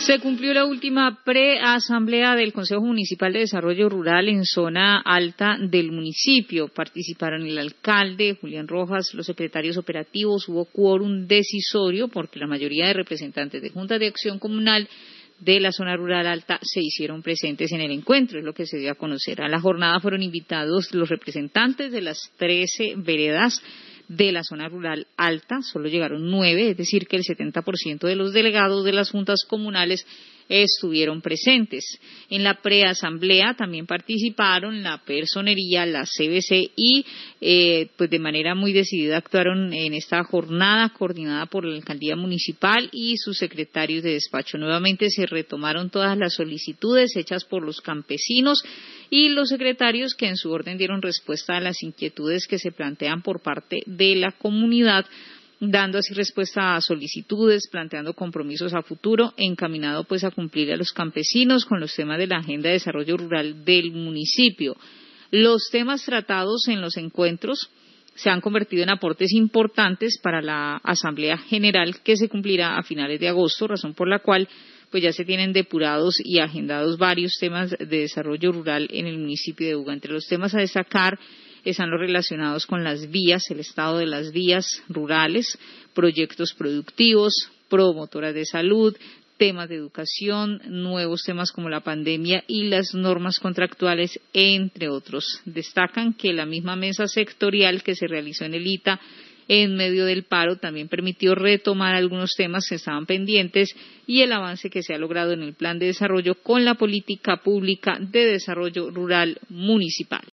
Se cumplió la última preasamblea del Consejo Municipal de Desarrollo Rural en zona alta del municipio. Participaron el alcalde, Julián Rojas, los secretarios operativos, hubo quórum decisorio porque la mayoría de representantes de Juntas de Acción Comunal de la zona rural alta se hicieron presentes en el encuentro, es lo que se dio a conocer. A la jornada fueron invitados los representantes de las 13 veredas de la zona rural alta, solo llegaron 9, es decir que el 70% de los delegados de las juntas comunales estuvieron presentes. En la preasamblea también participaron la personería, la CBC y pues de manera muy decidida actuaron en esta jornada coordinada por la alcaldía municipal y sus secretarios de despacho. Nuevamente se retomaron todas las solicitudes hechas por los campesinos y los secretarios que en su orden dieron respuesta a las inquietudes que se plantean por parte de la comunidad, dando así respuesta a solicitudes, planteando compromisos a futuro, encaminado pues a cumplir a los campesinos con los temas de la Agenda de Desarrollo Rural del municipio. Los temas tratados en los encuentros se han convertido en aportes importantes para la Asamblea General que se cumplirá a finales de agosto, razón por la cual pues ya se tienen depurados y agendados varios temas de desarrollo rural en el municipio de Buga. Entre los temas a destacar están los relacionados con las vías, el estado de las vías rurales, proyectos productivos, promotoras de salud, temas de educación, nuevos temas como la pandemia y las normas contractuales, entre otros. Destacan que la misma mesa sectorial que se realizó en el ITA en medio del paro también permitió retomar algunos temas que estaban pendientes y el avance que se ha logrado en el plan de desarrollo con la política pública de desarrollo rural municipal.